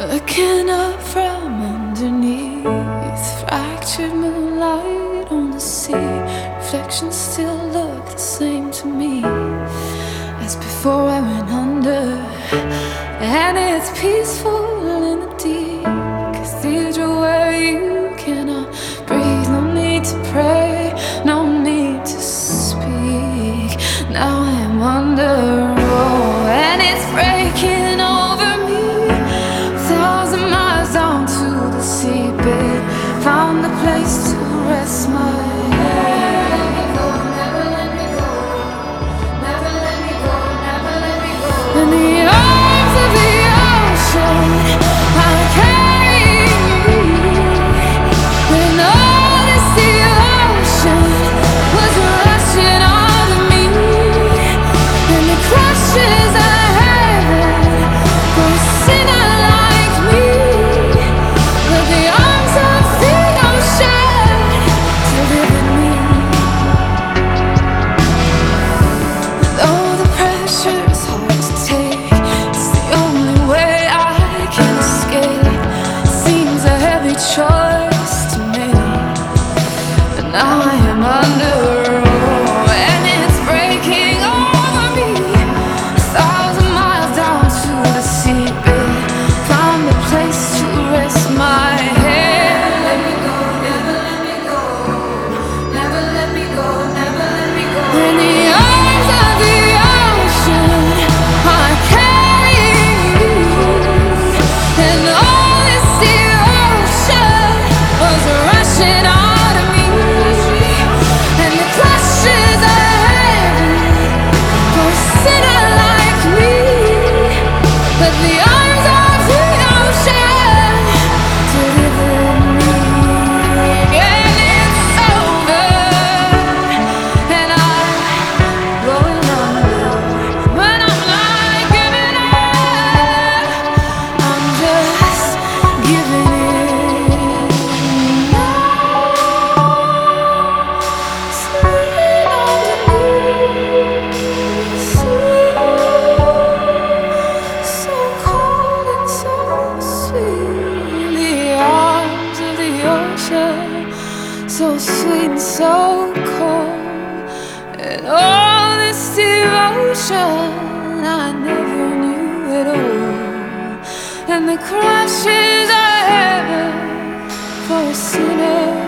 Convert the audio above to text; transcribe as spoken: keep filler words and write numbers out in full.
Looking up from underneath, fractured moonlight on the sea. Reflections still look the same to me as before I went under. And it's peaceful in the deep cathedral where you cannot breathe. No need to pray, no need to speak. Now I'm under, oh, and it's breaking over me. Thousand miles down to the seabed, found a place to rest my head. Never let me go, never let me go, never let me go, never let me go. In the arms of the ocean, I carry you. When all this devotion was rushing out of me, and the crushes of heaven for a sinner like me, but the arms of the ocean delivered me. Though the pressure is hard to take, it's the only way I can escape. Seems a heavy choice to make, but now I am under, oh, and it's breaking over me. A thousand miles down to the seabed, found a place to rest my head. Let me go, never let me go, never let me go, never let me go. In the arms of the ocean, I carry you, and all this devotion was rushing out of me, and the crushes of heaven for a sinner like me, but the arms of the ocean delivered me. And it's over, and I'm going under, but I'm not giving up. I'm just giving in now. Sitting underneath, so cold and so sweet. The arms of the ocean, so sweet and so cold. And all this devotion I never knew at all. And the crashes of heaven for a sinner